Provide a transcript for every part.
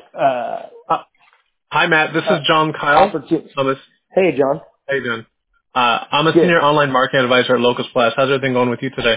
uh, Uh, Hi, Matt. This is uh, John Kyle. opportunity. So this, Hey, John. how you doing? I'm a Good. senior online marketing advisor at Locus Plus. How's everything going with you today?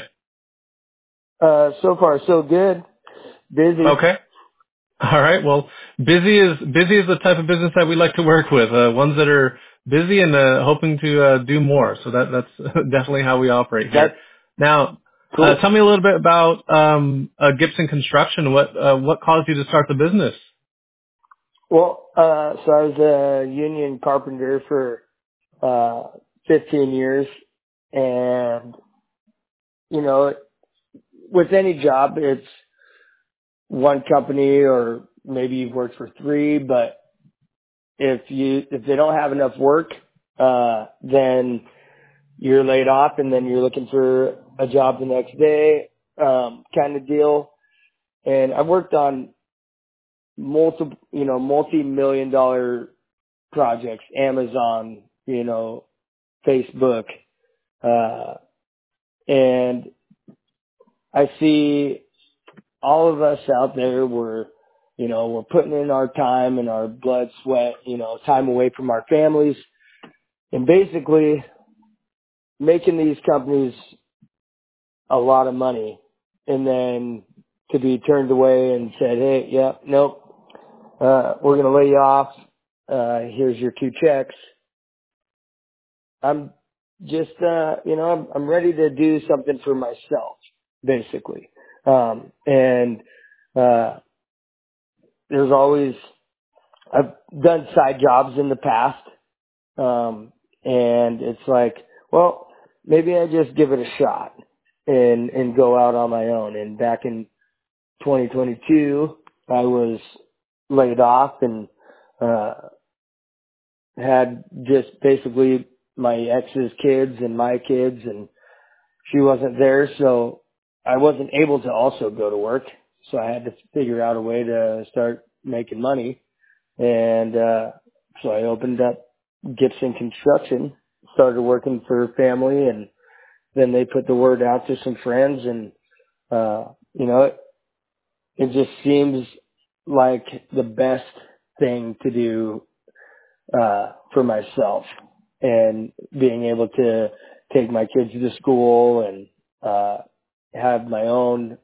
So far so good. Busy. Okay. All right. Well, busy is the type of business that we like to work with. Ones that are busy and hoping to do more. So that's definitely how we operate here. That's Now, cool. tell me a little bit about Gibson Construction. What caused you to start the business? Well, so I was a union carpenter for, 15 years. And, you know, with any job, it's one company or maybe you've worked for three, but if they don't have enough work, then you're laid off and then you're looking for a job the next day, kind of deal. And I've worked on multi-million dollar projects, Amazon, Facebook, and I see all of us out there, we're putting in our time and our blood, sweat, time away from our families and basically making these companies a lot of money and then to be turned away and said, hey, yeah, nope, we're going to lay you off. Here's your 2 checks. I'm just, I'm ready to do something for myself, basically. And, there's always, I've done side jobs in the past. And it's like, well, maybe I just give it a shot and go out on my own. And back in 2022, I was laid off and, had just basically my ex's kids and my kids and she wasn't there. So I wasn't able to also go to work. So I had to figure out a way to start making money. And, so I opened up Gibson Construction, started working for family and then they put the word out to some friends and, it just seems like the best thing to do for myself and being able to take my kids to school and have my own,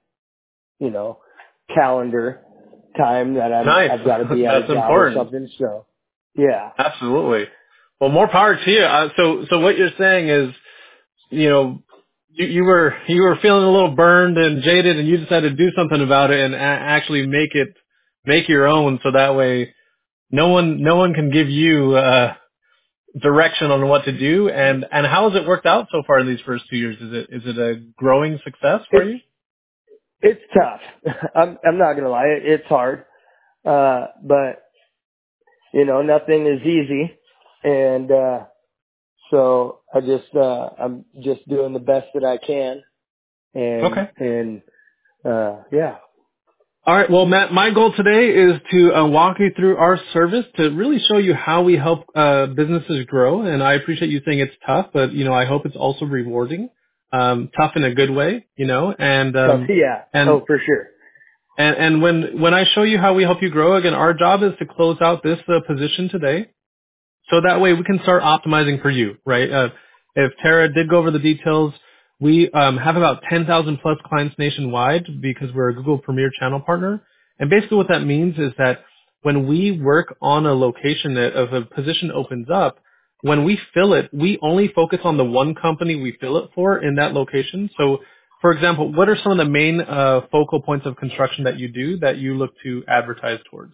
calendar time that Nice. I've got to be at a That's job or important. something. So yeah, Absolutely. Well, more power to you. So what you're saying is, you know, you were feeling a little burned and jaded, and you decided to do something about it and actually make your own. So that way, no one can give you direction on what to do. And how has it worked out so far in these first 2 years? Is it a growing success for it's, you? it's tough. I'm not going to lie. It's hard. But nothing is easy. And, so I'm just doing the best that I can. Okay. And, yeah. All right. Well, Matt, my goal today is to walk you through our service to really show you how we help businesses grow. And I appreciate you saying it's tough, but I hope it's also rewarding. Tough in a good way, and So yeah. and Oh, for sure. and when I show you how we help you grow, again, our job is to close out this position today. So that way we can start optimizing for you, right? If Tara did go over the details, we have about 10,000 plus clients nationwide because we're a Google Premier channel partner. And basically what that means is that when we work on a location that if a position opens up, when we fill it, we only focus on the one company we fill it for in that location. So for example, what are some of the main focal points of construction that you do that you look to advertise towards?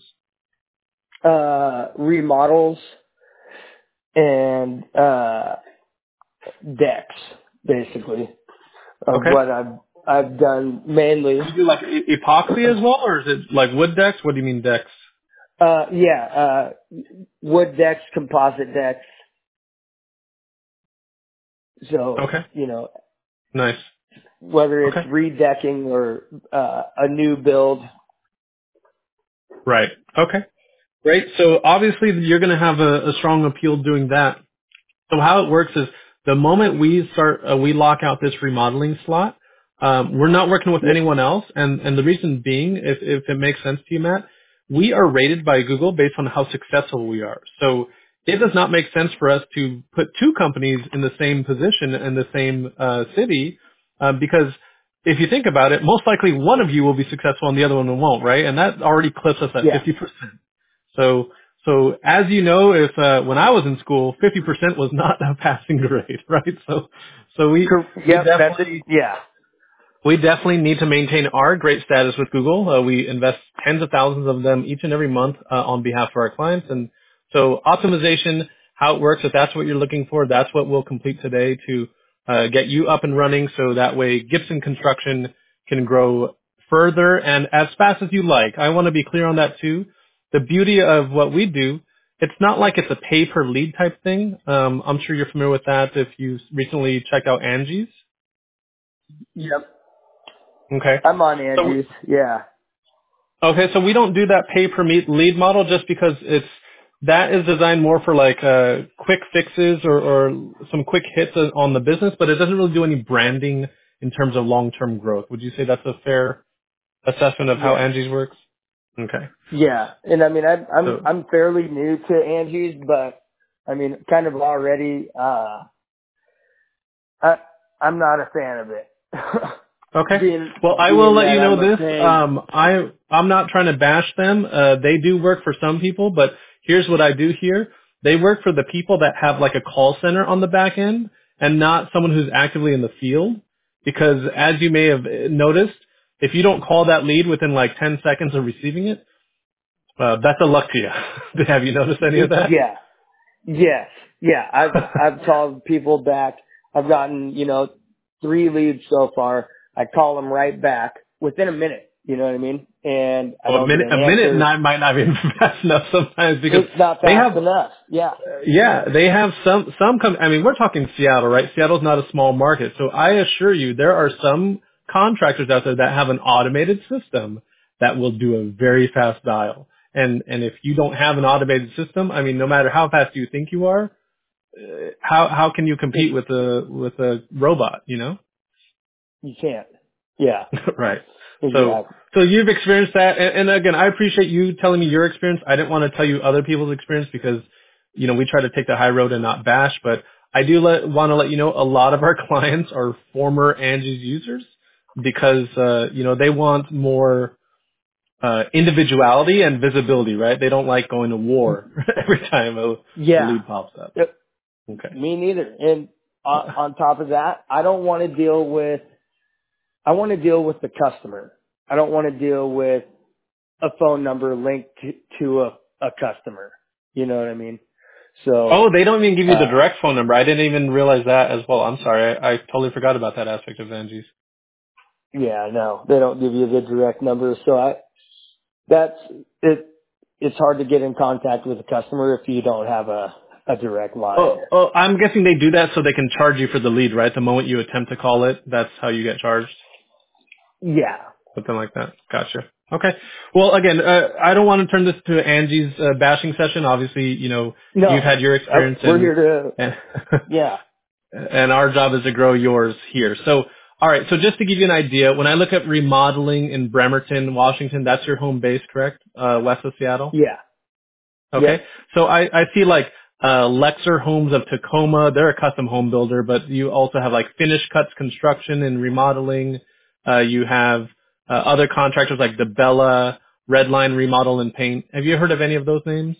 Remodels and, decks, basically, of Okay. what I've done mainly. Do you do like epoxy as well, or is it like wood decks? What do you mean decks? Yeah, wood decks, composite decks. So, Okay. Nice. whether it's Okay. redecking or, a new build. Right. Okay. Great. So obviously you're going to have a strong appeal doing that. So how it works is the moment we start, we lock out this remodeling slot. We're not working with Yep. anyone else, and the reason being, if it makes sense to you, Matt, we are rated by Google based on how successful we are. So it does not make sense for us to put two companies in the same position in the same city because if you think about it, most likely one of you will be successful and the other one won't, right? And that already clips us at Yeah. 50%. So, so as you know, if when I was in school, 50% was not a passing grade, right? So we Yep. That's it. definitely Yeah. we definitely need to maintain our great status with Google. We invest tens of thousands of them each and every month on behalf of our clients. And so optimization, how it works, if that's what you're looking for, that's what we'll complete today to get you up and running so that way Gibson Construction can grow further and as fast as you like. I want to be clear on that too. The beauty of what we do, it's not like it's a pay per lead type thing. I'm sure you're familiar with that if you recently checked out Angie's. Yep. Okay. I'm on So Angie's. Yeah. Okay, so we don't do that pay per meet lead model just because that is designed more for like quick fixes or some quick hits on the business, but it doesn't really do any branding in terms of long term growth. Would you say that's a fair assessment of how Yes. Angie's works? Okay, Yeah. And I mean, so I'm fairly new to Angie's, but I mean, kind of already, I'm not a fan of it. okay. being, Well, I will being let that you know I'm a this. paying, I'm not trying to bash them. They do work for some people, but here's what I do here. They work for the people that have like a call center on the back end and not someone who's actively in the field. Because as you may have noticed, if you don't call that lead within like 10 seconds of receiving it, that's a luck to you. Have you noticed any of that? yeah. Yes. Yeah. I've called people back. I've gotten, 3 leads so far. I call them right back within a minute. You know what I mean? And I Well, don't get a an minute answer. not, might not be fast enough sometimes because It's not they fast have enough. Yeah. yeah, they have I mean, we're talking Seattle, right? Seattle's not a small market. So I assure you, there are some contractors out there that have an automated system that will do a very fast dial. And if you don't have an automated system, I mean, no matter how fast you think you are, how can you It, compete with a robot, you know? you can't. Yeah. Right. So, Exactly. so you've experienced that, and again, I appreciate you telling me your experience. I didn't want to tell you other people's experience because, we try to take the high road and not bash. But I do want to let you know a lot of our clients are former Angie's users because, they want more individuality and visibility, right? They don't like going to war every time a Yeah. lead pops up. Yep. Okay. Me neither. And on top of that, I want to deal with the customer. I don't want to deal with a phone number linked to a customer. You know what I mean? So, Oh, they don't even give you the uh, direct phone number. I didn't even realize that as well. I'm sorry. I totally forgot about that aspect of Angie's. yeah, no, they don't give you the direct number. So that's, it, it's hard to get in contact with a customer if you don't have a direct line. Oh, I'm guessing they do that so they can charge you for the lead, right? The moment you attempt to call it, that's how you get charged. Yeah. Something like that. Gotcha. Okay. Well, again, I don't want to turn this to Angie's bashing session. Obviously, you've No, had your experience we're here to, and yeah, and our job is to grow yours here. So, all right. So just to give you an idea, when I look at remodeling in Bremerton, Washington, that's your home base, correct? West of Seattle? yeah, Okay. yep, So I see like Lexer Homes of Tacoma. They're a custom home builder, but you also have like Finish Cuts Construction and Remodeling. You have other contractors like DeBella, Redline Remodel and Paint. Have you heard of any of those names?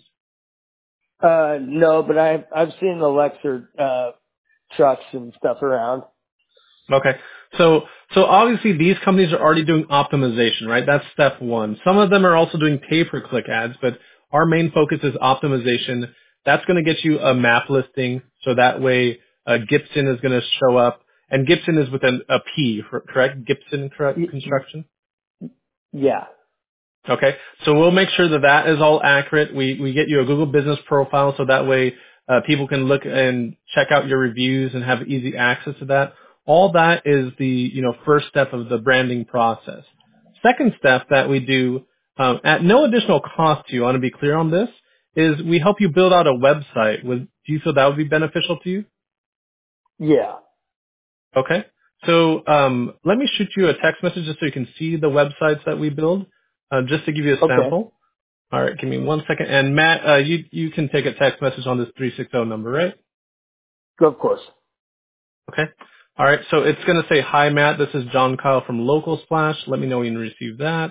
no, but I've seen the Lexer, trucks and stuff around. Okay. So obviously these companies are already doing optimization, right? That's step one. Some of them are also doing pay-per-click ads, but our main focus is optimization. That's going to get you a map listing, so that way Gibson is going to show up, and Gibson is with a P, correct? Gibson Y- y- Construction. Yeah. Okay, so we'll make sure that that is all accurate. We get you a Google Business profile so that way people can look and check out your reviews and have easy access to that. All that is the first step of the branding process. Second step that we do at no additional cost to you, I want to be clear on this, is we help you build out a website. Do you feel that would be beneficial to you? Yeah. Okay. So let me shoot you a text message just so you can see the websites that we build, just to give you a Okay. sample. All right, give me 1 second. And Matt, you can take a text message on this 360 number, right? Of course. Okay. All right, so it's going to say, "Hi, Matt. This is John Kyle from Local Splash. Let me know when you receive that."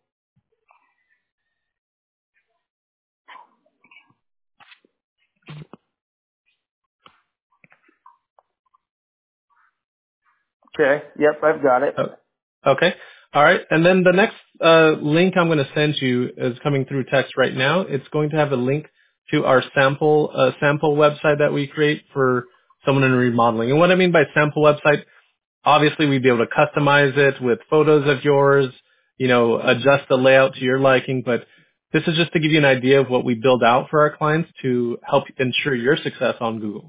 Okay. Yep, I've got it. Oh, okay. All right. And then the next link I'm going to send you is coming through text right now. It's going to have a link to our sample website that we create for someone in remodeling. And what I mean by sample website, obviously we'd be able to customize it with photos of yours, adjust the layout to your liking. But this is just to give you an idea of what we build out for our clients to help ensure your success on Google.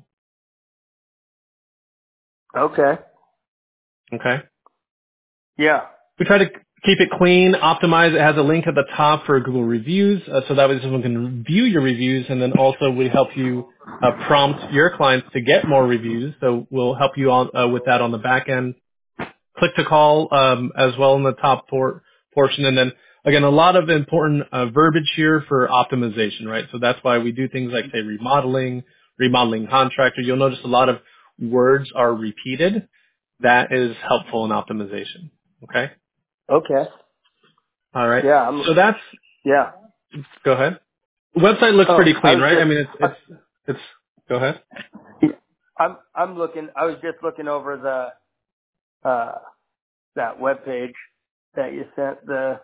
Okay. Okay. Yeah. We try to keep it clean, optimize. It has a link at the top for Google reviews, so that way someone can view your reviews, and then also we help you prompt your clients to get more reviews. So we'll help you on with that on the back end. Click to call as well in the top portion, and then again a lot of important verbiage here for optimization, right? So that's why we do things like say remodeling contractor. You'll notice a lot of words are repeated. That is helpful in optimization. Okay. Okay. All right. Yeah. So that's, Yeah. go ahead. The website looks Oh, pretty I clean, was right? I mean, just, it's, go ahead. I'm looking, I was just looking over that web page that you sent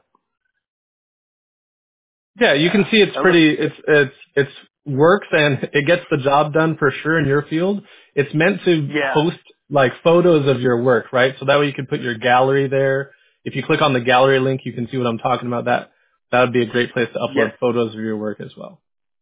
Yeah, you can see it's I look, pretty, it's works and it gets the job done for sure in your field. It's meant to yeah. host like photos of your work, right? So that way you can put your gallery there. If you click on the gallery link, you can see what I'm talking about. That would be a great place to Yes. upload photos of your work as well.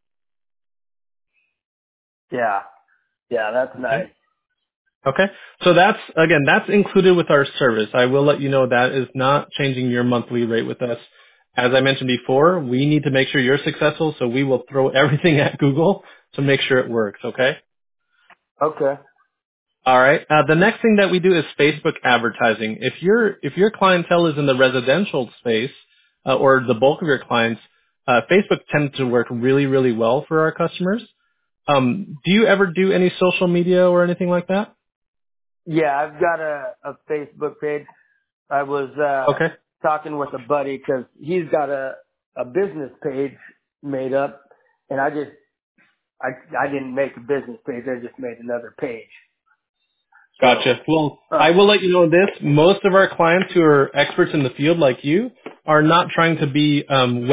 Yeah. Yeah, that's Okay. nice. Okay. So that's included with our service. I will let you know that is not changing your monthly rate with us. As I mentioned before, we need to make sure you're successful, so we will throw everything at Google to make sure it works, okay? Okay. All right. The next thing that we do is Facebook advertising. If your clientele is in the residential space, or the bulk of your clients, Facebook tends to work really, really well for our customers. Do you ever do any social media or anything like that? Yeah, I've got a Facebook page. I was, Okay. talking with a buddy because he's got a business page made up and I didn't make a business page. I just made another page. So, Gotcha. Well, I will let you know this. Most of our clients who are experts in the field like you are not trying to be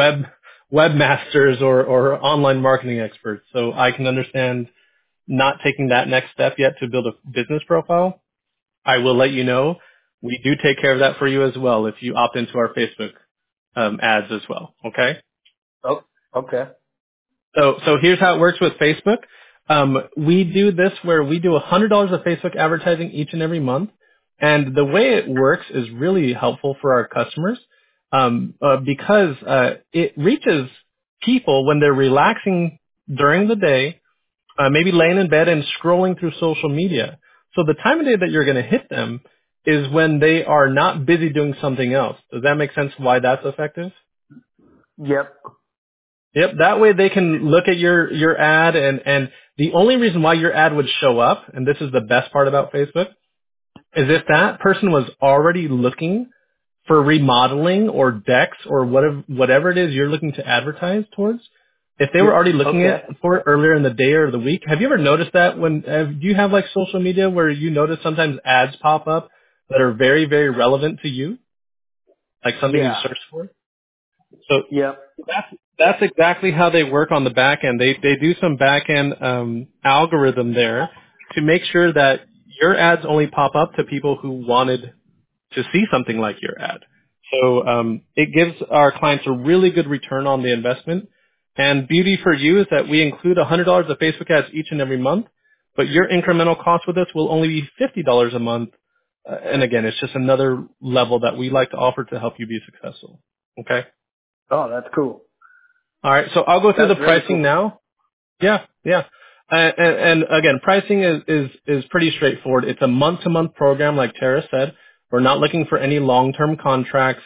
webmasters or online marketing experts. So I can understand not taking that next step yet to build a business profile. I will let you know. We do take care of that for you as well if you opt into our Facebook ads as well. Okay? oh, okay. So here's how it works with Facebook. We do this where we do $100 of Facebook advertising each and every month. And the way it works is really helpful for our customers because it reaches people when they're relaxing during the day, maybe laying in bed and scrolling through social media. So the time of day that you're going to hit them is when they are not busy doing something else. Does that make sense why that's effective? Yep. Yep, that way they can look at your ad and the only reason why your ad would show up, and this is the best part about Facebook, is if that person was already looking for remodeling or decks or whatever it is you're looking to advertise towards, if they were Yep. already looking Okay. for it earlier in the day or the week, have you ever noticed that do you have like social media where you notice sometimes ads pop up that are very, very relevant to you, like something you've Yeah. searched for? So Yep. that's exactly how they work on the back end. They do some back end algorithm there to make sure that your ads only pop up to people who wanted to see something like your ad. So it gives our clients a really good return on the investment. And beauty for you is that we include $100 of Facebook ads each and every month, but your incremental cost with us will only be $50 a month. And again, it's just another level that we like to offer to help you be successful. Okay. Oh, that's cool. All right. So I'll go through That's the really pricing cool. now. Yeah, yeah. And again, pricing is pretty straightforward. It's a month-to-month program, like Tara said. We're not looking for any long-term contracts.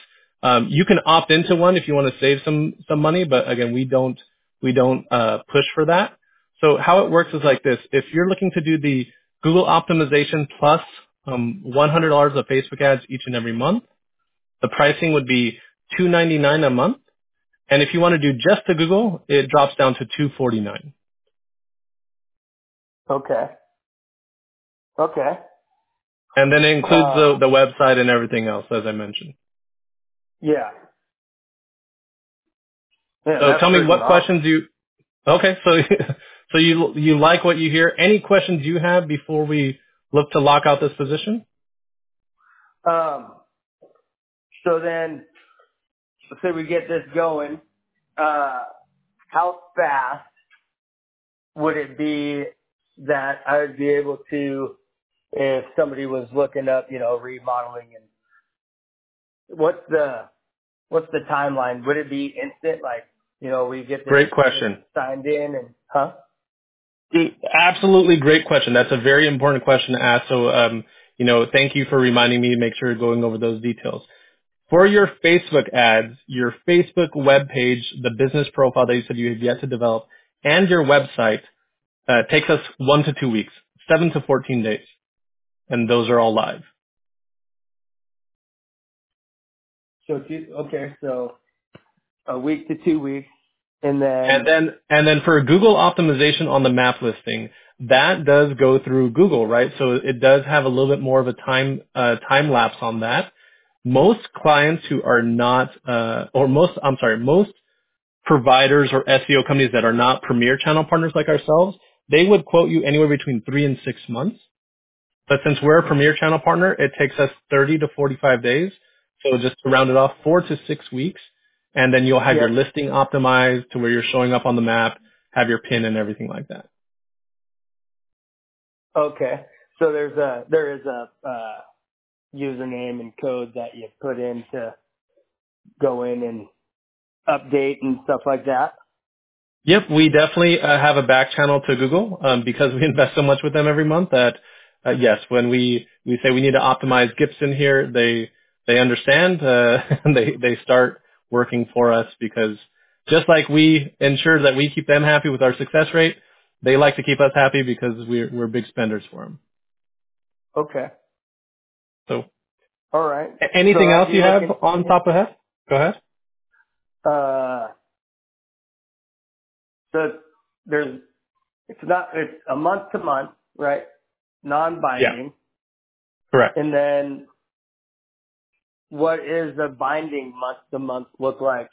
You can opt into one if you want to save some money, but again, we don't push for that. So how it works is like this: if you're looking to do the Google optimization plus $100 of Facebook ads each and every month, the pricing would be $299 a month. And if you want to do just the Google, it drops down to $249. Okay. Okay. And then it includes Uh, the website and everything else, as I mentioned. yeah. Yeah, So that's tell me freaking what questions awesome. you. Okay, so so you like what you hear. Any questions you have before we look to lock out this position? Um, so then, let's say we get this going, how fast would it be that I would be able to, if somebody was looking up, remodeling, and what's the timeline? Would it be instant? Like, we get this Great question. signed in and, huh? Absolutely great question. That's a very important question to ask. So, thank you for reminding me to make sure going over those details. For your Facebook ads, your Facebook web page, the business profile that you said you have yet to develop, and your website takes us 1 to 2 weeks, 7 to 14 days, and those are all live. So a week to 2 weeks, and And then, then for Google optimization on the map listing, that does go through Google, right? So it does have a little bit more of a time lapse on that. Most clients who are not, most providers or SEO companies that are not premier channel partners like ourselves, they would quote you anywhere between 3 and 6 months. But since we're a premier channel partner, it takes us 30 to 45 days. So just to round it off, 4 to 6 weeks. And then you'll have your yep, listing optimized to where you're showing up on the map, have your pin and everything like that. okay. So there is a username and code that you put in to go in and update and stuff like that. Yep, we definitely have a back channel to Google because we invest so much with them every month that yes, when we say we need to optimize Gibson here, they understand and they start working for us because just like we ensure that we keep them happy with our success rate, they like to keep us happy because we're big spenders for them. Okay. So All right. So anything I'd else be you have looking, on top of that? Go ahead. uh, so it's a month to month, right? Yeah, Non-binding. correct. And then what is the binding month to month look like?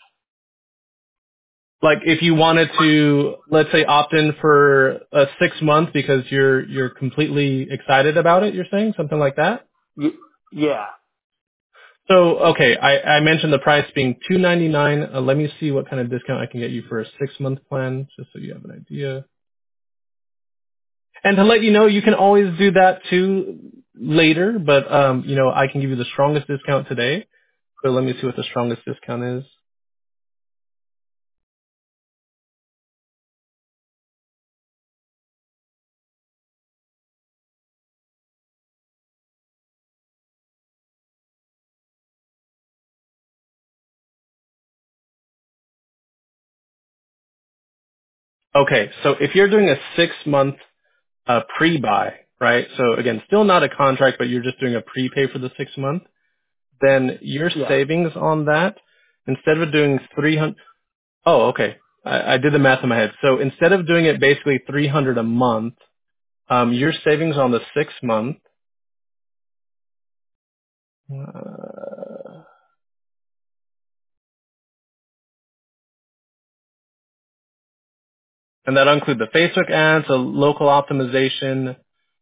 Like if you wanted to, let's say, opt in for a 6 month because you're completely excited about it, you're saying something like that. Y- yeah. So okay, I mentioned the price being $299. Let me see what kind of discount I can get you for a 6 month plan, just so you have an idea. And to let you know, you can always do that too later, but I can give you the strongest discount today. So let me see what the strongest discount is. Okay, so if you're doing a 6 month pre-buy, right? So again, still not a contract, but you're just doing a prepay for the 6 month. Then your Yeah. savings on that, instead of doing 300, oh, okay. I did the math in my head. So instead of doing it basically 300 a month, your savings on the 6 month, and that include the Facebook ads, the local optimization.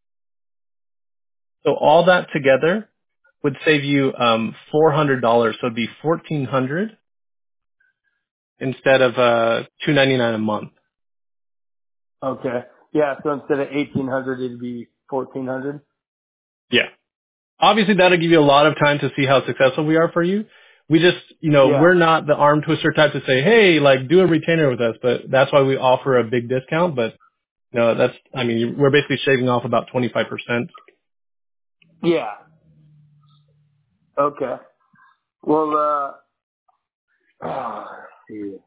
So all that together would save you $400. So it'd be 1,400 instead of 299 a month. Okay. Yeah. So instead of 1,800, it'd be 1,400. Yeah. Obviously that'll give you a lot of time to see how successful we are for you. We just, Yeah. we're not the arm twister type to say, hey, like do a retainer with us, but that's why we offer a big discount. But we're basically shaving off about 25%. Yeah. Okay. Well, Shoot.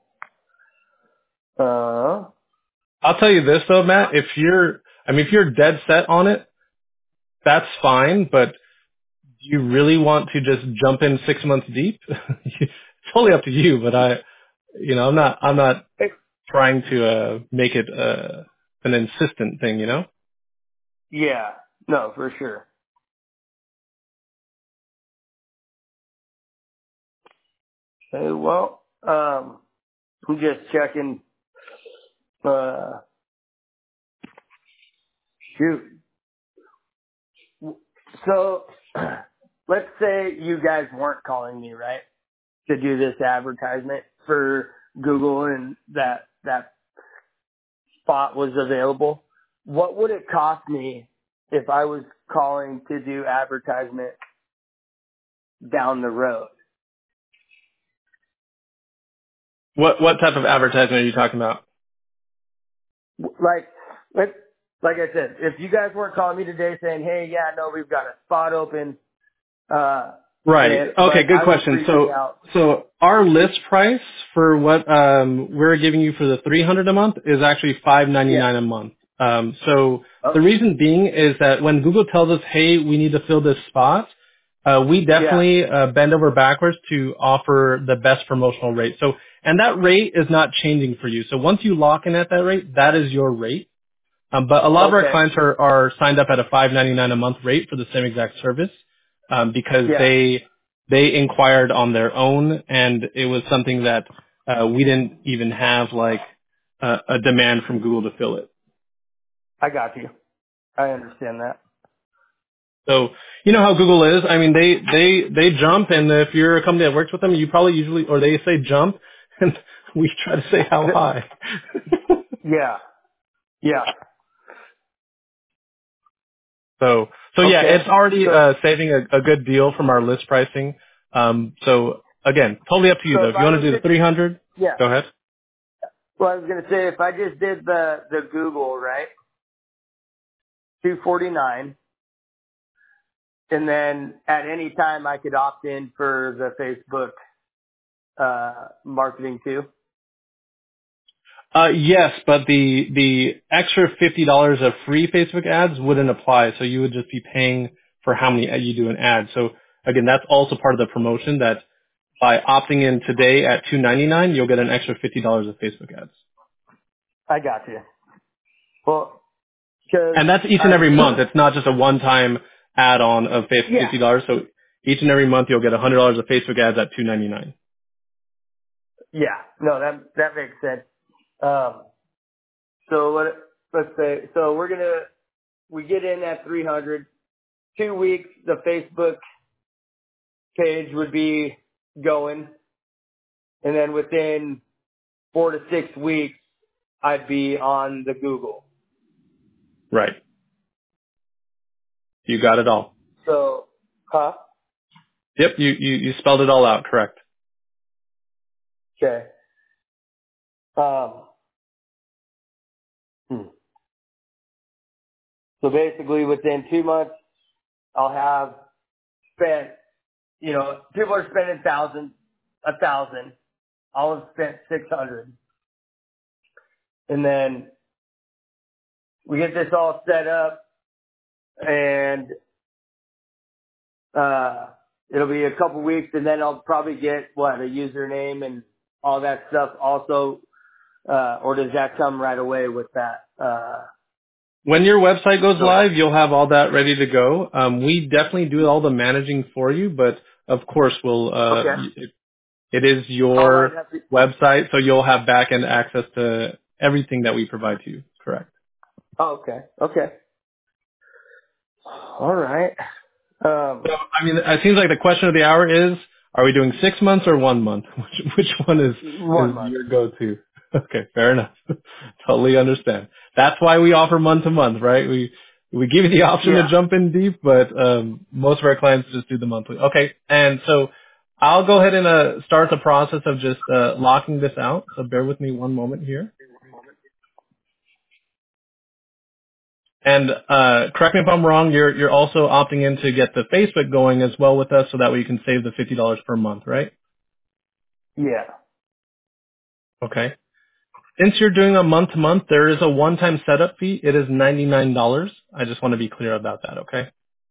I'll tell you this though, Matt. If you're dead set on it, that's fine. But do you really want to just jump in 6 months deep? It's totally up to you. But I'm not trying to make it an insistent thing. Yeah. No, for sure. Okay, well, I'm just checking. Shoot. So, let's say you guys weren't calling me, right, to do this advertisement for Google and that spot was available. What would it cost me if I was calling to do advertisement down the road? What type of advertisement are you talking about? Like, like like I said, if you guys weren't calling me today saying, hey, yeah, no, we've got a spot open, Right. Okay, but good I was question. reaching out. So our list price for what we're giving you for the 300 a month is actually Yeah. 599 a month. So Oh, the reason being is that when Google tells us, "Hey, we need to fill this spot," we yeah. definitely bend over backwards to offer the best promotional rate. So, and that rate is not changing for you. So once you lock in at that rate, that is your rate. But a lot of our Okay. clients are signed up at a $5.99 a month rate for the same exact service because Yeah. they inquired on their own, and it was something that we didn't even have like a demand from Google to fill it. I got you. I understand that. So you know how Google is. I mean, they jump, and if you're a company that works with them, you probably usually or they say jump, and we try to say how high. Yeah. Yeah. So yeah, Okay. it's already So, saving a good deal from our list pricing. So again, totally up to you so though. if If you I want was to do the just, 300, yeah. go ahead. Well, I was going to say, if I just did the Google, right, 249, and then at any time I could opt in for the Facebook, marketing too. Yes, but the extra $50 of free Facebook ads wouldn't apply. So you would just be paying for how many you do an ad. So again, that's also part of the promotion that by opting in today at $2.99, you'll get an extra $50 of Facebook ads. I got you. Well, cause And that's each and I, every month. It's not just a one-time add-on of yeah, $50. So each and every month you'll get $100 of Facebook ads at $2.99. yeah, no, that makes sense. Um, so let's say, so we get in at 300, 2 weeks, the Facebook page would be going, and then within 4 to 6 weeks, I'd be on the Google. Right. You got it all. So, huh? Yep, you spelled it all out, correct. Okay. Um, hmm. So basically within 2 months, I'll have spent, people are spending a thousand. I'll have spent 600. And then we get this all set up and, it'll be a couple weeks and then I'll probably get a username and all that stuff also, or does that come right away with that? When your website goes So, live, you'll have all that ready to go. We definitely do all the managing for you, but of course okay. it is All I'd your have to, website, so you'll have back-end access to everything that we provide to you, correct. oh, okay. Okay. All right. So, I mean, it seems like the question of the hour is, are we doing 6 months or 1 month? Which one One is month. your go-to? Okay, fair enough. Totally understand. That's why we offer month to month, right? We give you the option to Yeah. jump in deep, but most of our clients just do the monthly. Okay, and so I'll go ahead and start the process of just locking this out. So bear with me one moment here. And correct me if I'm wrong, you're also opting in to get the Facebook going as well with us, so that way you can save the $50 per month, right? Yeah. Okay. Since you're doing a month to month, there is a one-time setup fee. It is $99. I just want to be clear about that. Okay.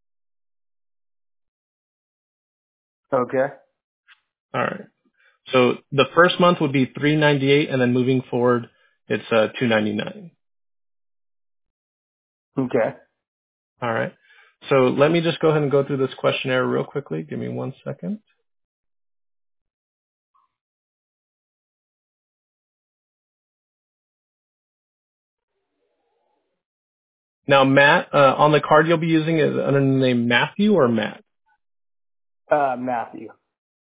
Okay. All right. So the first month would be $398, and then moving forward, it's $299. Okay. All right. So let me just go ahead and go through this questionnaire real quickly. Give me 1 second. Now, Matt, on the card you'll be using is under the name Matthew or Matt? Matthew.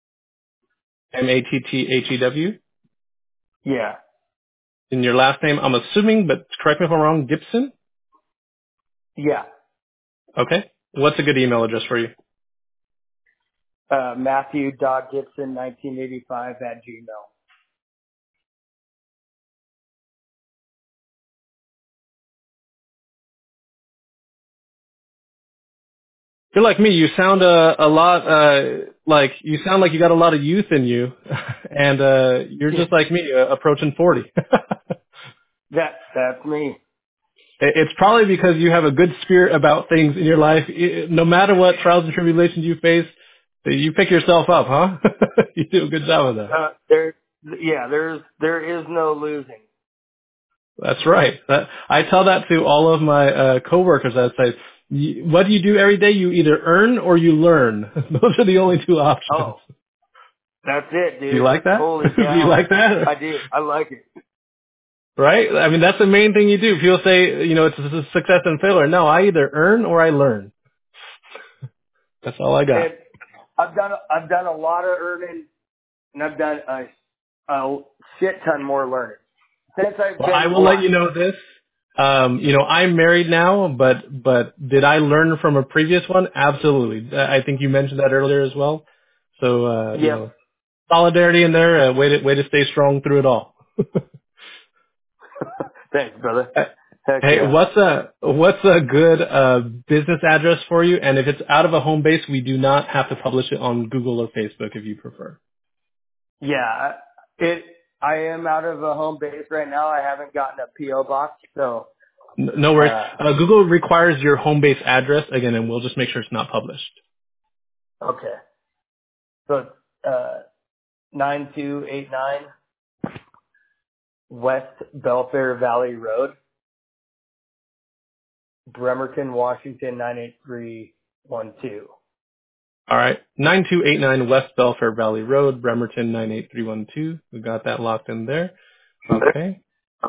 Mattthew. Yeah. And your last name, I'm assuming, but correct me if I'm wrong, Gibson? Yeah. Okay. What's a good email address for you? Matthew.Gibson 1985 at Gmail. You're like me. You sound a lot like you sound like you got a lot of youth in you, and you're just like me, approaching 40. That's me. It's probably because you have a good spirit about things in your life. No matter what trials and tribulations you face, you pick yourself up, huh? You do a good job of that. There is no losing. That's right. I tell that to all of my coworkers. I say, what do you do every day? You either earn or you learn. Those are the only two options. Oh, that's it, Do you dude. like that? Holy Do you cow. like that? I do. I like it. Right? I mean, that's the main thing you do. People say, it's a success and failure. No, I either earn or I learn. That's all I got. And I've done a lot of earning, and I've done a shit ton more learning. Since I've Well, I been will let you blind. know this. I'm married now, but did I learn from a previous one? Absolutely. I think you mentioned that earlier as well. So, Yep. solidarity in there. Way to stay strong through it all. Thanks, brother. Uh, Heck Hey, yeah. what's a good business address for you? And if it's out of a home base, we do not have to publish it on Google or Facebook if you prefer. Yeah. I am out of a home base right now. I haven't gotten a PO box, so No worries. uh Google requires your home base address again, and we'll just make sure it's not published. okay. So it's 9289 West Belfair Valley Road, Bremerton, Washington 98312. All right. 9289 West Belfair Valley Road, Bremerton 98312. We got that locked in there. Okay.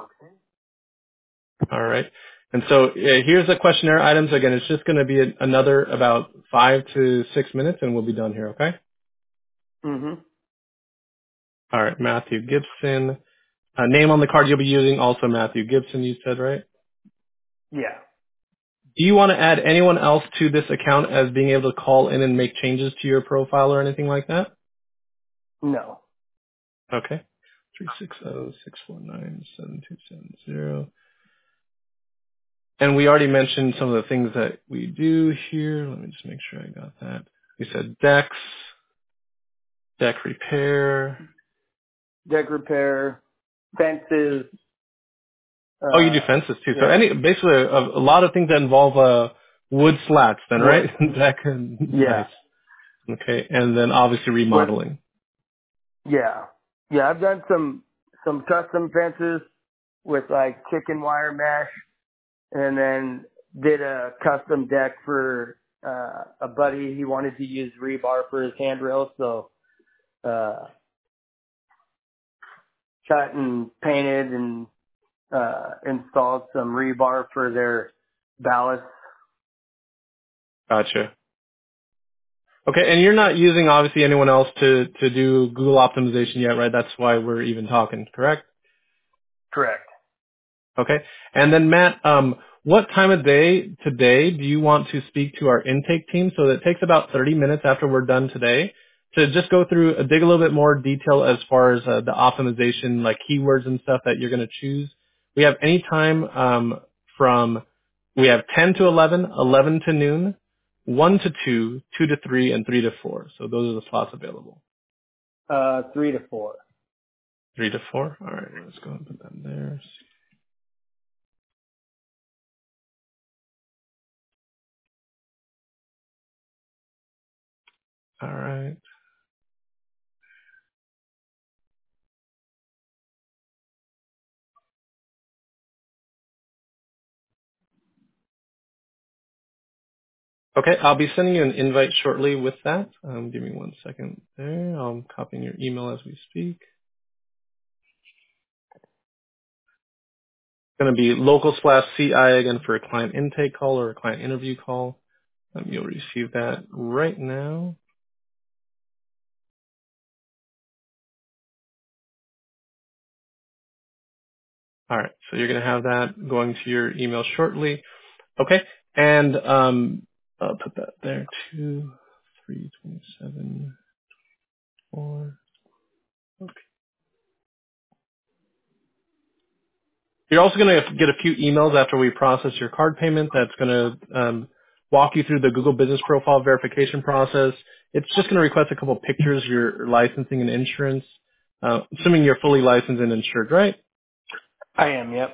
All right. And so here's the questionnaire items. Again, it's just going to be another about 5 to 6 minutes, and we'll be done here. Okay. Mhm. All right. Matthew Gibson. Name on the card you'll be using, also Matthew Gibson, you said, right? Yeah. Do you want to add anyone else to this account as being able to call in and make changes to your profile or anything like that? No. Okay. 360-649-7270. And we already mentioned some of the things that we do here. Let me just make sure I got that. You said decks, deck repair. Deck repair, fences, Oh, you do fences too. So yeah, basically a lot of things that involve wood slats then, right? wood. Deck, Yeah. nice. Okay. And then obviously With remodeling. yeah. Yeah, I've done some custom fences with like chicken wire mesh, and then did a custom deck for a buddy. He wanted to use rebar for his handrail, so cut and painted and installed some rebar for their ballast. Gotcha. Okay. And you're not using obviously anyone else to do Google optimization yet, right? That's why we're even talking, correct? Correct. Okay. And then Matt, what time of day today do you want to speak to our intake team? So that takes about 30 minutes after we're done today to just go through, dig a little bit more detail as far as the optimization, like keywords and stuff that you're going to choose. We have any time we have 10 to 11, 11 to noon, 1 to 2, 2 to 3, and 3 to 4. So those are the slots available. 3 to 4. 3 to 4. All right, let's go and put that in there. All right. Okay, I'll be sending you an invite shortly with that. Give me 1 second there. I'm copying your email as we speak. It's going to be local/CI again for a client intake call or a client interview call. You'll receive that right now. All right, so you're going to have that going to your email shortly. Okay, and I'll put that there. 2, 3, 27, 4. You're also going to get a few emails after we process your card payment that's going to walk you through the Google Business Profile verification process. It's just going to request a couple pictures of your licensing and insurance, assuming you're fully licensed and insured, right? I am. Yep.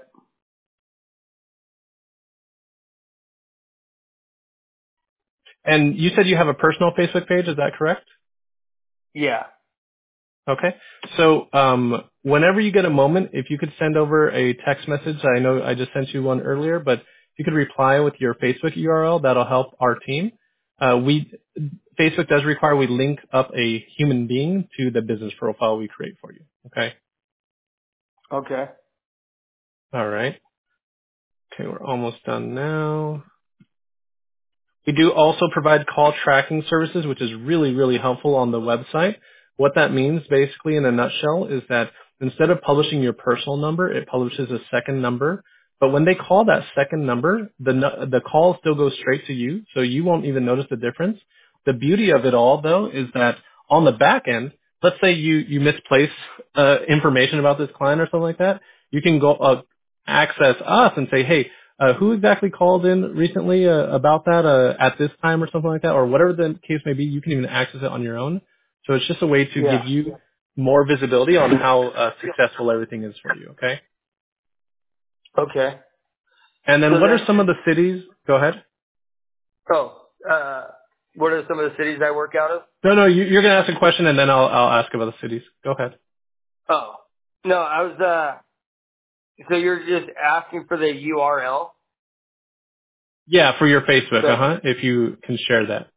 And you said you have a personal Facebook page, is that correct? Yeah. Okay. So whenever you get a moment, if you could send over a text message, I know I just sent you one earlier, but if you could reply with your Facebook URL, that'll help our team. Facebook does require we link up a human being to the business profile we create for you. Okay. Okay. All right. Okay, we're almost done now. We do also provide call tracking services, which is really, really helpful on the website. What that means, basically, in a nutshell, is that instead of publishing your personal number, it publishes a second number. But when they call that second number, the call still goes straight to you, so you won't even notice the difference. The beauty of it all, though, is that on the back end, let's say you misplace information about this client or something like that, you can go access us and say, hey, who exactly called in recently about that at this time or something like that, or whatever the case may be, you can even access it on your own. So it's just a way to Yeah. give you more visibility on how successful everything is for you, okay? Okay. And then So what are then, some of the cities? Go ahead. oh, what are some of the cities I work out of? No, you're going to ask a question, and then I'll ask about the cities. Go ahead. Oh, no, I was, so you're just asking for the URL? Yeah, for your Facebook, So if you can share that.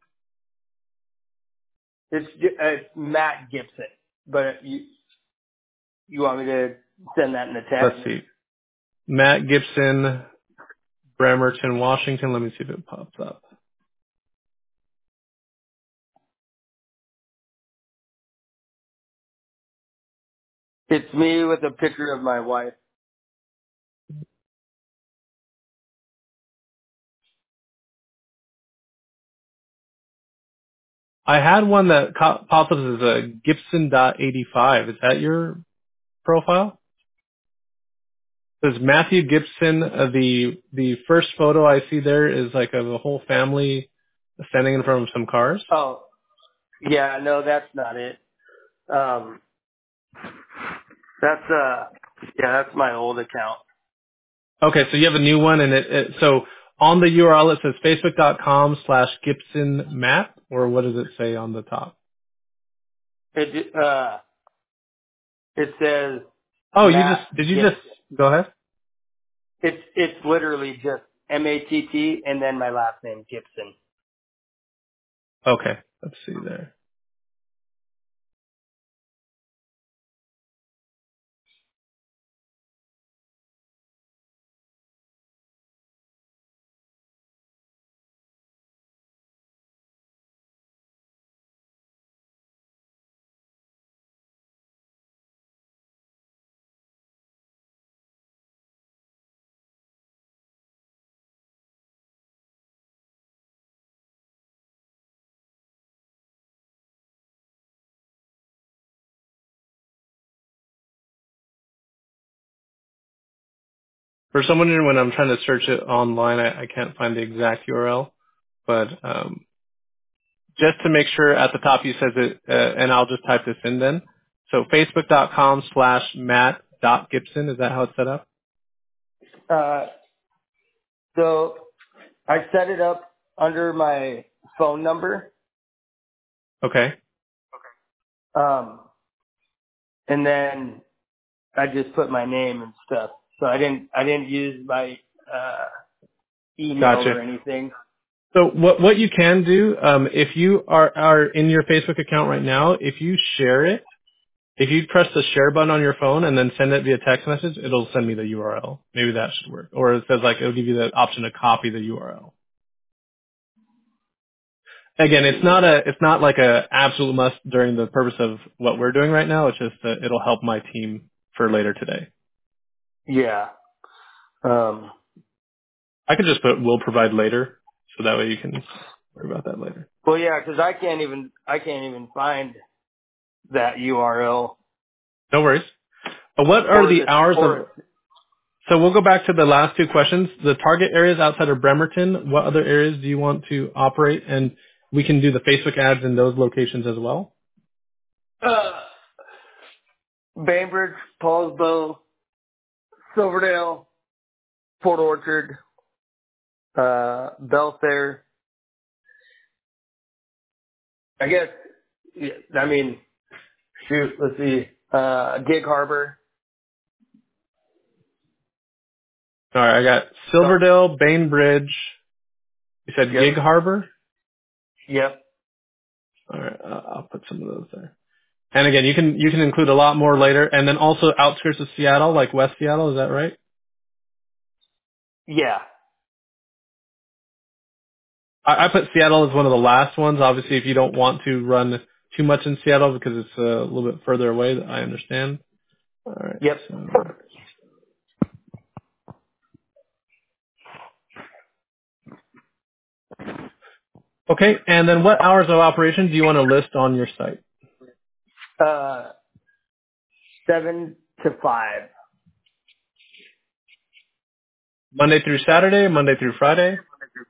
it's Matt Gibson, but you want me to send that in the Let's text? see. Matt Gibson, Bremerton, Washington. Let me see if it pops up. It's me with a picture of my wife. I had one that popped up as a Gibson.85. Is that your profile? It says Matthew Gibson. The first photo I see there is like of a whole family standing in front of some cars. Oh, yeah, no, that's not it. Um, that's, yeah, that's my old account. Okay, so you have a new one, and so on the URL it says facebook.com/Gibson Matt, or what does it say on the top? It says Oh, Matt did you just Gibson. go ahead? It's literally just MATT and then my last name, Gibson. Okay, let's see there. For some reason, when I'm trying to search it online, I can't find the exact URL, but just to make sure at the top you says it, and I'll just type this in then. So facebook.com/Matt.Gibson. Is that how it's set up? So I set it up under my phone number, Okay. and then I just put my name and stuff. So I didn't use my email Gotcha. or anything. So what you can do, if you are in your Facebook account right now, if you share it, if you press the share button on your phone and then send it via text message, it'll send me the URL. Maybe that should work. Or it says like it'll give you the option to copy the URL. Again, it's not like a absolute must during the purpose of what we're doing right now. It's just that it'll help my team for later today. Yeah. I could just put will provide later, so that way you can worry about that later. Well, yeah, 'cause I can't even find that URL No worries. What are or the hours of? or So we'll go back to the last two questions. The target areas outside of Bremerton, what other areas do you want to operate? And we can do the Facebook ads in those locations as well. Bainbridge, Paulsbo, Silverdale, Port Orchard, Belfair. I guess. Yeah, I mean, shoot. Let's see. Gig Harbor. All right, I got So, Silverdale, Bainbridge. You said yep. Gig Harbor? Yep. All right, I'll put some of those there. And again, you can include a lot more later. And then also outskirts of Seattle, like West Seattle, is that right? Yeah. I put Seattle as one of the last ones. Obviously, if you don't want to run too much in Seattle because it's a little bit further away, I understand. All right, Yep. so okay, and then what hours of operation do you want to list on your site? 7 to 5. Monday through Saturday, Monday through Friday?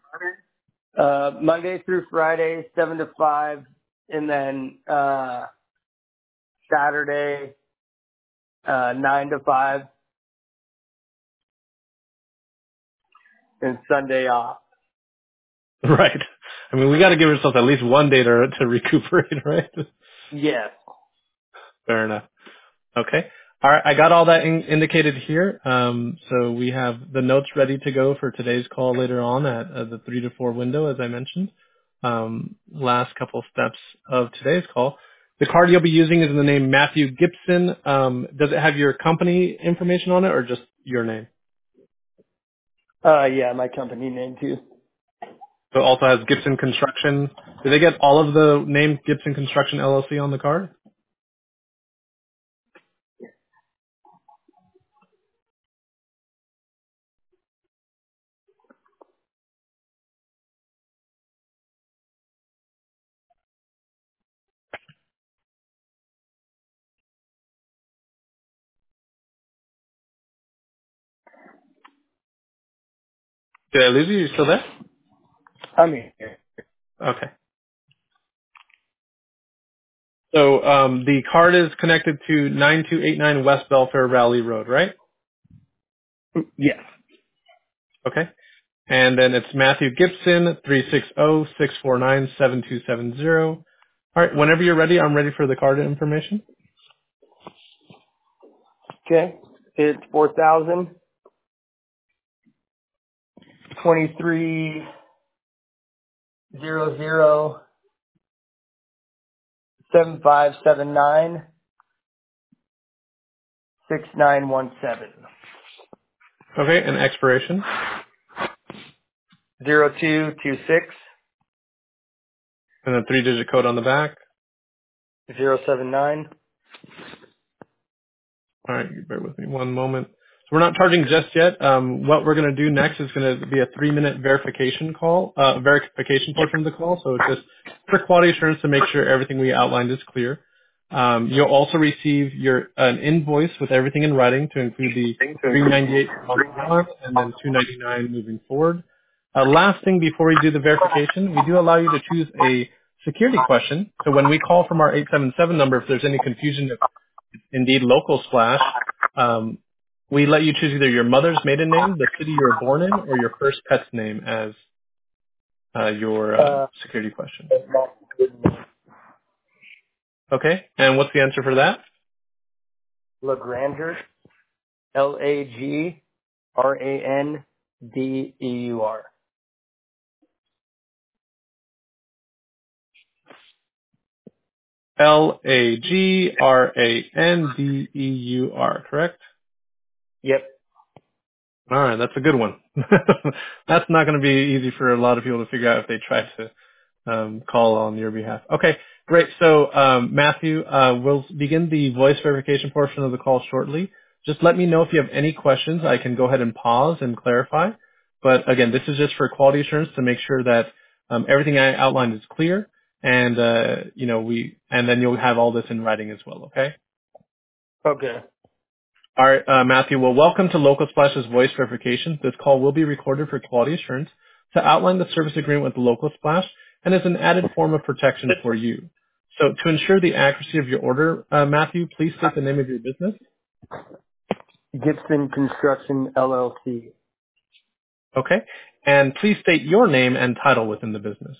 Monday through Friday, 7 to 5, and then Saturday, 9 to 5, and Sunday off. Right. I mean, we got to give ourselves at least one day to recuperate, right? Yes. Fair enough. Okay. All right. I got all that indicated here. So we have the notes ready to go for today's call later on at the 3 to 4 window, as I mentioned. Last couple steps of today's call. The card you'll be using is in the name Matthew Gibson. Does it have your company information on it or just your name? Yeah, my company name too. So it also has Gibson Construction. Did they get all of the name Gibson Construction LLC on the card? Did I lose you? You still there? I'm here. Okay. So the card is connected to 9289 West Belfair Raleigh Road, right? Yes. Okay. And then it's Matthew Gibson, 360-649-7270. All right. Whenever you're ready, I'm ready for the card information. Okay. It's 4,023-00-7579-6917. Okay. And expiration. 0226 And then 3-digit code on the back. 079. All right, you bear with me one moment. So we're not charging just yet. What we're going to do next is going to be a 3-minute verification call, verification portion of the call. So it's just for quality assurance to make sure everything we outlined is clear. You'll also receive an invoice with everything in writing to include the $398 per month upfront and then $299 moving forward. Last thing before we do the verification, we do allow you to choose a security question. So when we call from our 877 number, if there's any confusion Indeed Local Splash. We let you choose either your mother's maiden name, the city you were born in, or your first pet's name as your security question. Okay, and what's the answer for that? Lagranger. Lagrandeur. Lagrandeur, correct? Yep. All right, that's a good one. That's not going to be easy for a lot of people to figure out if they try to call on your behalf. Okay, great. So, Matthew, we'll begin the voice verification portion of the call shortly. Just let me know if you have any questions. I can go ahead and pause and clarify. But again, this is just for quality assurance to make sure that everything I outlined is clear, and and then you'll have all this in writing as well. Okay. Okay. All right, Matthew. Well, welcome to Local Splash's voice verification. This call will be recorded for quality assurance to outline the service agreement with Local Splash and is an added form of protection for you. So to ensure the accuracy of your order, Matthew, please state the name of your business. Gibson Construction LLC. Okay. And please state your name and title within the business.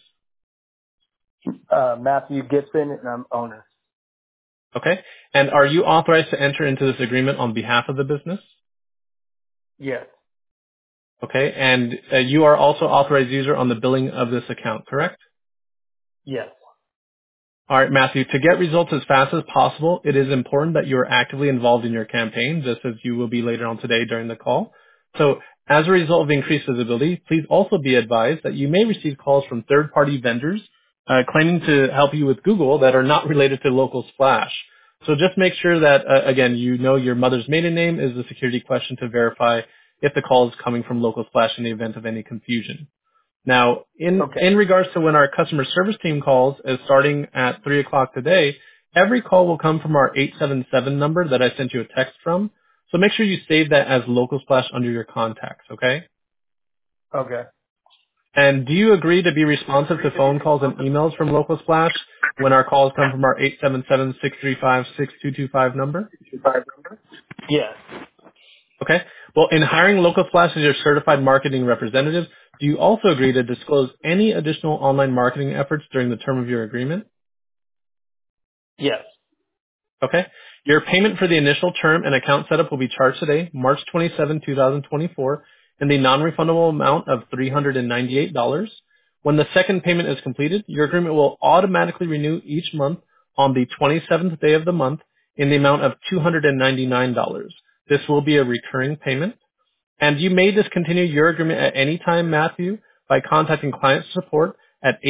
Matthew Gibson, and I'm owner. Okay. And are you authorized to enter into this agreement on behalf of the business? Yes. Okay. And you are also authorized user on the billing of this account, correct? Yes. All right, Matthew, to get results as fast as possible, it is important that you are actively involved in your campaign, just as you will be later on today during the call. So as a result of increased visibility, please also be advised that you may receive calls from third-party vendors claiming to help you with Google that are not related to Local Splash. So just make sure that, again, you know your mother's maiden name is the security question to verify if the call is coming from Local Splash in the event of any confusion. Now, in regards to when our customer service team calls, starting at 3 o'clock today, every call will come from our 877 number that I sent you a text from. So make sure you save that as Local Splash under your contacts, okay? Okay. And do you agree to be responsive to phone calls and emails from Local Splash when our calls come from our 877-635-6225 number? Yes. Okay. Well, in hiring Local Splash as your certified marketing representative, do you also agree to disclose any additional online marketing efforts during the term of your agreement? Yes. Okay. Your payment for the initial term and account setup will be charged today, March 27, 2024, in the non-refundable amount of $398. When the second payment is completed, your agreement will automatically renew each month on the 27th day of the month in the amount of $299. This will be a recurring payment. And you may discontinue your agreement at any time, Matthew, by contacting client support at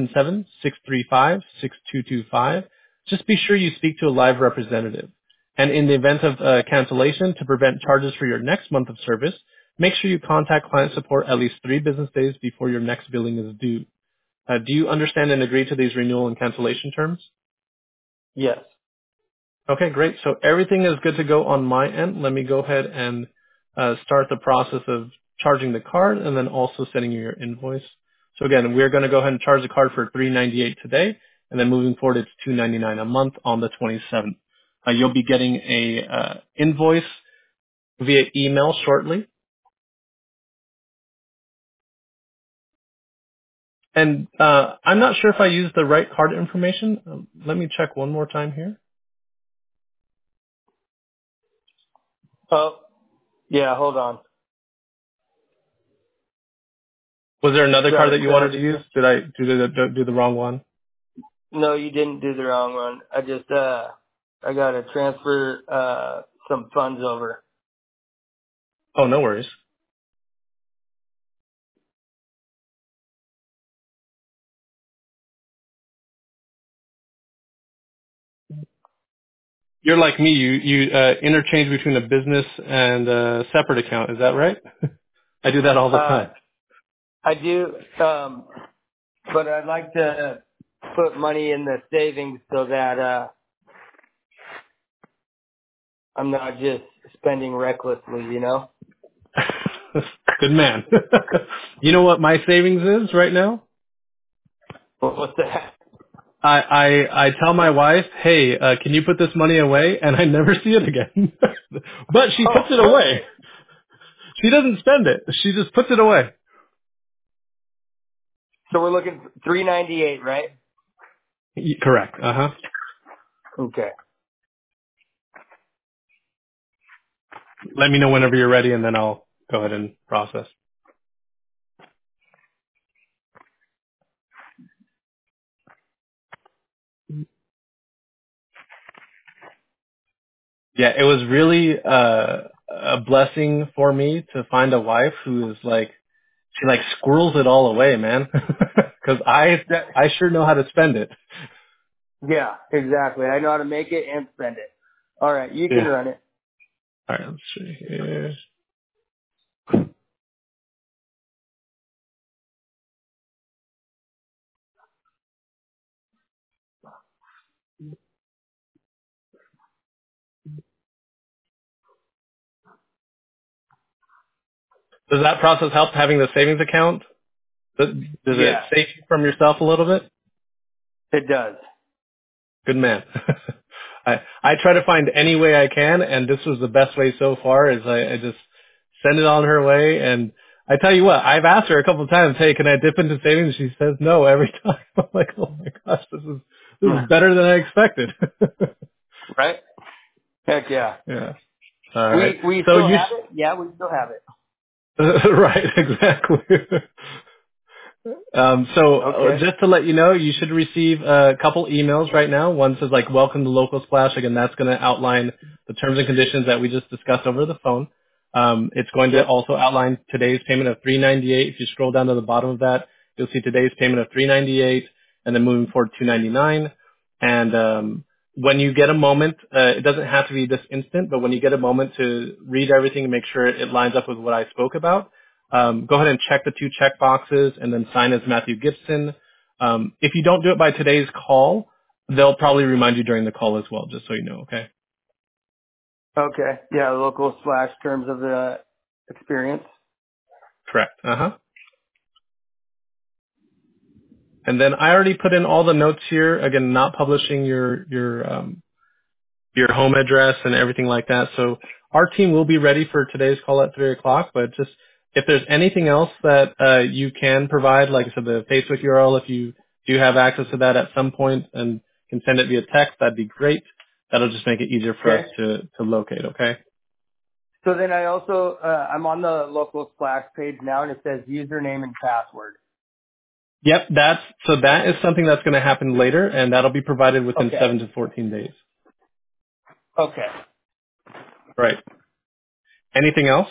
877-635-6225. Just be sure you speak to a live representative. And in the event of cancellation, to prevent charges for your next month of service, make sure you contact client support at least 3 business days before your next billing is due. Do you understand and agree to these renewal and cancellation terms? Yes. Okay, great. So everything is good to go on my end. Let me go ahead and start the process of charging the card and then also sending you your invoice. So again, we're going to go ahead and charge the card for $398 today, and then moving forward, it's $299 a month on the 27th. You'll be getting a invoice via email shortly. And I'm not sure if I used the right card information. Let me check one more time here. Oh, yeah, hold on. Was there another Got card it. that you wanted to use? Did I do the wrong one? No, you didn't do the wrong one. I just, I got to transfer, some funds over. Oh, no worries. You're like me. You interchange between a business and a separate account. Is that right? I do that all the time. I do, but I'd like to put money in the savings so that, I'm not just spending recklessly, you know? Good man. You know what my savings is right now? What's that? I tell my wife, hey, can you put this money away? And I never see it again. But she puts it Oh, away. okay. She doesn't spend it. She just puts it away. So we're looking for 398, right? Correct. Uh-huh. Okay. Let me know whenever you're ready, and then I'll go ahead and process. Yeah, it was really a blessing for me to find a wife who is like, she like squirrels it all away, man. Because That, I sure know how to spend it. yeah, exactly. I know how to make it and spend it. All right, you can Yeah. run it. All right, let's see here. Does that process help having the savings account? Does it Yeah, save you from yourself a little bit? it does. Good man. I try to find any way I can, and this was the best way so far. Is I just send it on her way, and I tell you what, I've asked her a couple of times, hey, can I dip into savings? She says no every time. I'm like, oh my gosh, this is better than I expected. Right? Heck yeah. Yeah. All right. We So still you have it? Yeah, we still have it. right, exactly. Okay. Just to let you know, you should receive a couple emails right now. One says like "Welcome to Local Splash." Again, that's going to outline the terms and conditions that we just discussed over the phone. It's going to Yep. also outline today's payment of $398. If you scroll down to the bottom of that, you'll see today's payment of $398, and then moving forward $299. And when you get a moment, it doesn't have to be this instant, but when you get a moment to read everything and make sure it lines up with what I spoke about, go ahead and check the two check boxes and then sign as Matthew Gibson. If you don't do it by today's call, they'll probably remind you during the call as well, just so you know, okay? Okay. Yeah, local slash terms of the experience. Correct. Uh-huh. And then I already put in all the notes here, again, not publishing your home address and everything like that. So our team will be ready for today's call at 3 o'clock, but just if there's anything else that you can provide, like I said, the Facebook URL, if you do have access to that at some point and can send it via text, that'd be great. That'll just make it easier for us Okay. to locate, okay? So then I also, I'm on the local splash page now and it says username and password. Yep, that is something that's going to happen later, and that'll be provided within Okay. 7 to 14 days. Okay. Right. Anything else?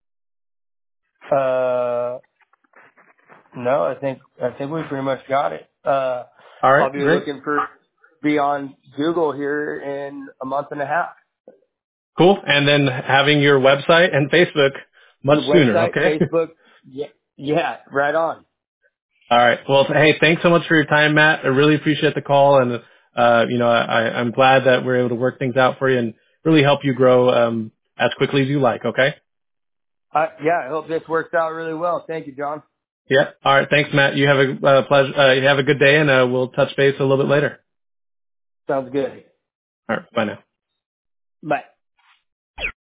Uh, no, I think we pretty much got it. All right, I'll be great. looking for be on Google here in a month and a half. Cool. And then having your website and Facebook The much sooner, website, okay? Facebook. Yeah, yeah, right on. All right. Well, hey, thanks so much for your time, Matt. I really appreciate the call, and I'm glad that we're able to work things out for you and really help you grow as quickly as you like. Okay. Yeah, I hope this works out really well. Thank you, John. Yeah. All right. Thanks, Matt. You have a pleasure. You have a good day, and we'll touch base a little bit later. Sounds good. All right. Bye now. Bye.